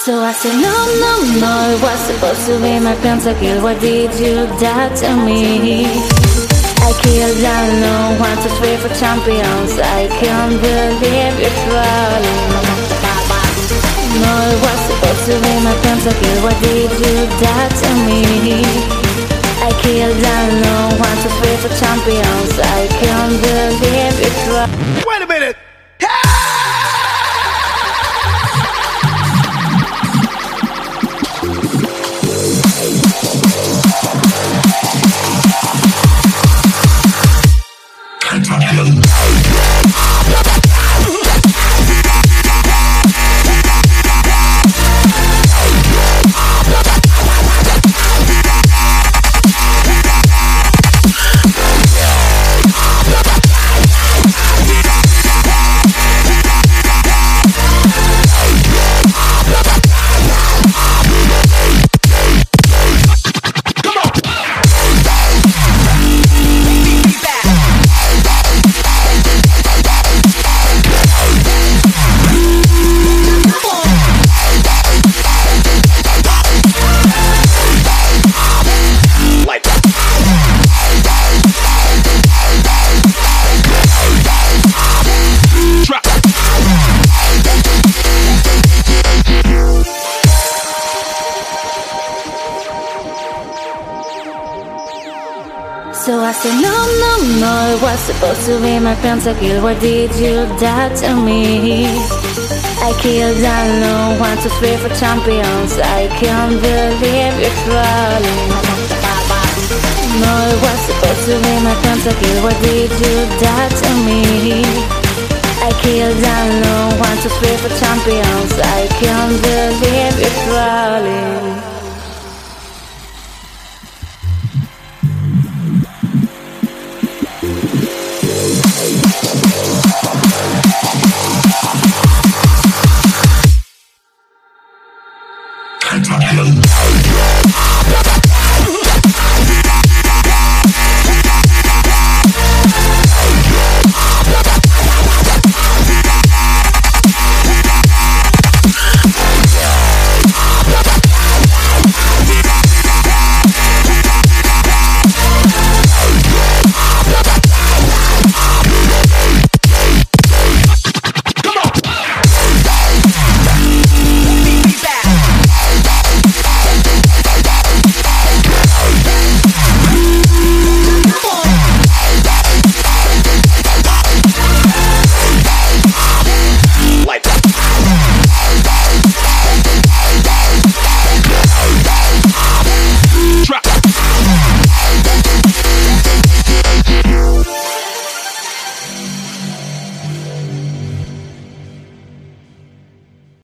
So I said, no, no, no, it was supposed to be my pentakill. Why did you die to me? I killed down 1, 2, 3 for champions. I can't believe you're trolling. No, it was supposed to be my pentakill. Why did you die to me? I killed down 1, 2, 3 for champions. I can't believe you're trolling. Wait a minute! So I said, no, no, no, it was supposed to be my pentakill. Why did you die to me? I killed down 1, 2, 3 for champions. I can't believe you're trolling. No, it was supposed to be my pentakill. Why did you die to me? I killed down 1, 2, 3 for champions.